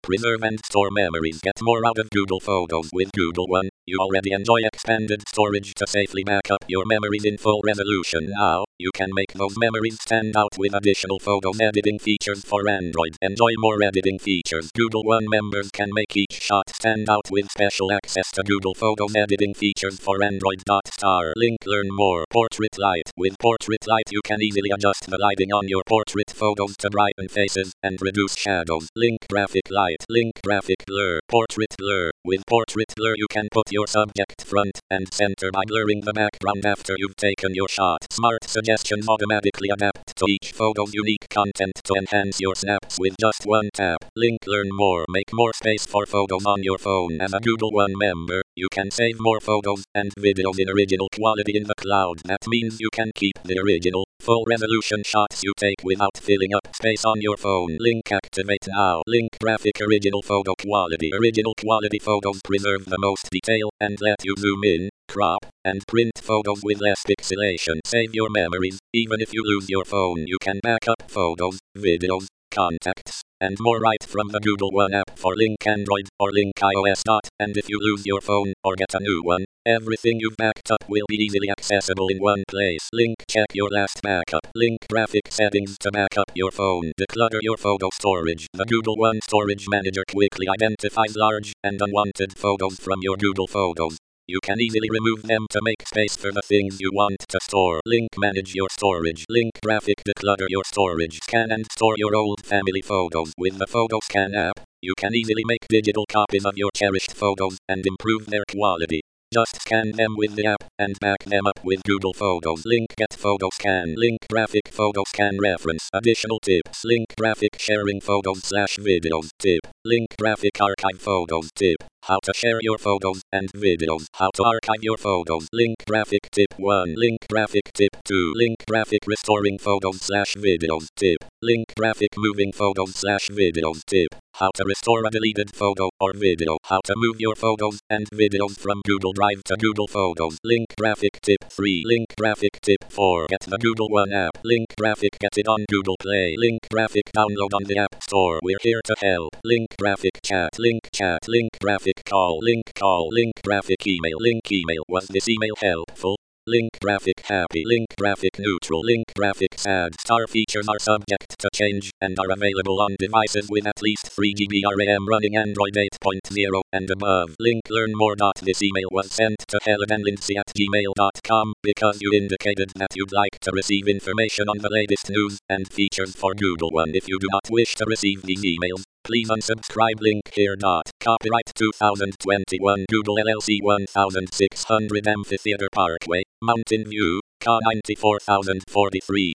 Preserve and store memories. Get more out of Google Photos with Google One. You already enjoy expanded storage to safely back up your memories in full resolution. Now, you can make those memories stand out with additional photo editing features for Android. Enjoy more editing features. Google One members can make each shot stand out with special access to Google Photos editing features for Android. Star link. Learn more. Portrait light. With Portrait light you can easily adjust the lighting on your portrait photos to brighten faces and reduce shadows. Link. Graphic light. Link. Graphic blur. Portrait blur. With Portrait blur you can put your subject front and center by blurring the background after you've taken your shot. Smart suggestions automatically adapt to each photo's unique content to enhance your snaps with just one tap. Link. Learn more. Make more space for photos on your phone. As a Google One member, you can save more photos and videos in original quality in the cloud. That means you can keep the original, full resolution shots you take without filling up space on your phone. Link. Activate now. Link. Graphic original photo quality. Original quality photos preserve the most detail and let you zoom in, crop, and print photos with less pixelation. Save your memories. Even if you lose your phone, you can back up photos, videos, contacts, and more right from the Google One app for Link Android or Link iOS. And if you lose your phone or get a new one, everything you've backed up will be easily accessible in one place. Link. Check your last backup. Link. Graphic settings to back up your phone. Declutter your photo storage. The Google One Storage Manager quickly identifies large and unwanted photos from your Google Photos. You can easily remove them to make space for the things you want to store. Link. Manage your storage. Link. Graphic declutter your storage. Scan and store your old family photos. With the PhotoScan app, you can easily make digital copies of your cherished photos and improve their quality. Just scan them with the app and back them up with Google Photos. Link. Get PhotoScan. Link. Graphic PhotoScan reference. Additional tips. Link. Graphic sharing photos/videos. Tip. Link. Graphic archive photos. Tip. How to share your photos and videos. How to archive your photos. Link. Graphic tip 1. Link. Graphic tip 2. Link. Graphic restoring photos/videos. Tip. Link. Graphic moving photos/videos. Tip. How to restore a deleted photo or video. How to move your photos and videos from Google Drive to Google Photos. Link. Graphic tip 3. Link. Graphic tip 4. Get the Google One app. Link. Graphic get it on Google Play. Link. Graphic download on the App Store. We're here to help. Link. Graphic chat. Link. Chat. Link. Graphic call. Link. Call. Link. Graphic email. Link. Email. Was this email helpful? Link. Graphic happy. Link. Graphic neutral. Link. Graphic sad. Star features are subject to change and are available on devices with at least 3 GB RAM running Android 8.0 and above. Link. Learn more. This email was sent to helen@gmail.com because you indicated that you'd like to receive information on the latest news and features for Google One. If you do not wish to receive these emails, please unsubscribe. Link here. Copyright 2021 Google LLC 1600 Amphitheater Parkway, Mountain View, Ca 94043.